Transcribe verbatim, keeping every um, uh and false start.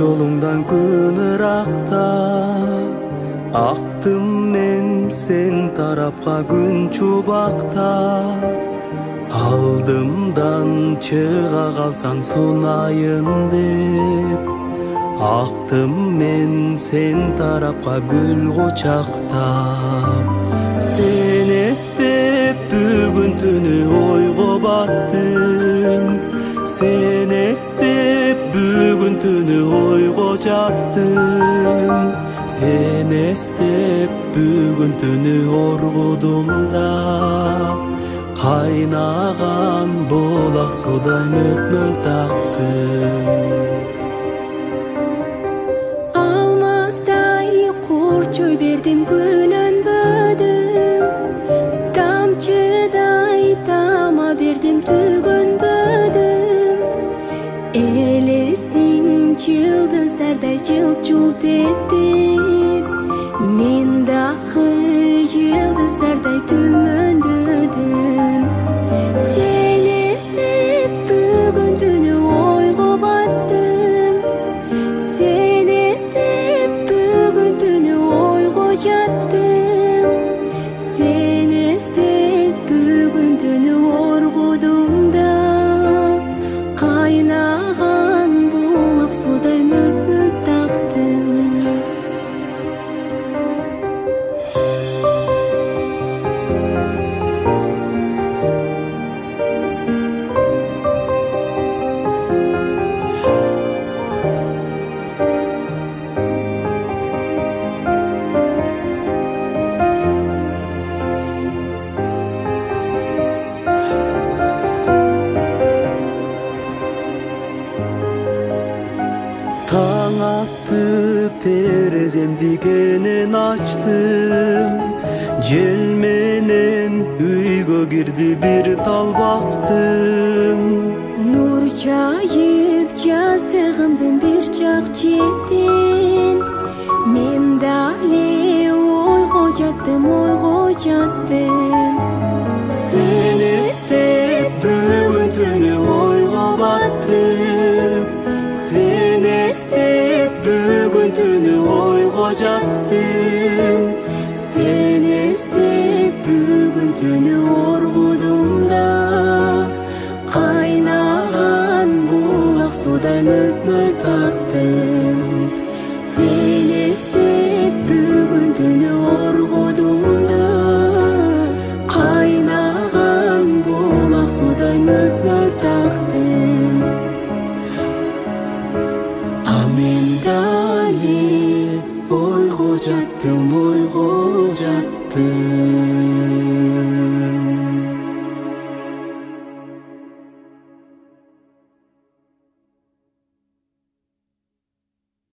жолуңдан күн ыракта актым мен сен тарапка күн чубакта алдымдан чыга калсаң сунайын деп актым мен сен тарапка гүл кучактап сен эстеп бүгүн түнү ойго баттым сен эстеп бүгүн түнү ойго жаттым сен эстеп бүгүн түнү оргудум да кайнаган булак судай мөлт-мөлт тактым алмаздай курчой бердим күлөнбөдүм тамчыдай тама бердим түгөнбөдүм элесиң жылдыздардай жылт-жылт этип мен дагы жылдыздардай түмөндөдүм сен эстеп бүгүн түнү ойго баттым сен эстеп бүгүн түнү ойго жаттым сен эстеп бүгүн түнү оргудум да кайнаган булак судай мөлт-мөлт тактым таң атты тереземди кенен ачтым жел менен үйгө кирди бир тал бактым нур чайып жаздыгымдын бир жак четин мен дали ойго жаттым ойго жаттым сен эстеп бүгүн түнү ойго баттым сен эстеп бүгүн түнү ойго жаттым сен эстеп бүгүн түнү оргудум да кайнаган булак судай мөлт-мөлт тактым сен эстеп бүгүн түнү оргудум да кайнаган булак судай мөлт-мөлт тактым мен дали ойго жаттым ойго жаттым